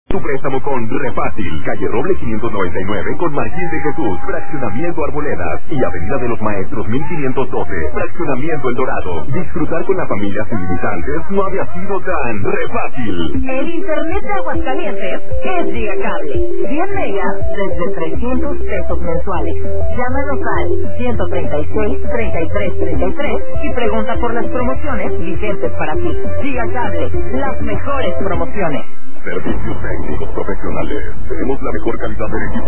Tu préstamo con Refácil, calle Roble 599 con Marqués de Jesús, Fraccionamiento Arboledas y Avenida de los Maestros 1512, Fraccionamiento El Dorado. Disfrutar con la familia sin limitantes no había sido tan Refácil. El internet de Aguascalientes es Gigacable. 100 megas desde 300 pesos mensuales. Llámanos al 136-3333 y pregunta por las promociones vigentes para ti. Gigacable, las mejores promociones. Servicios técnicos profesionales. Tenemos la mejor calidad de equipo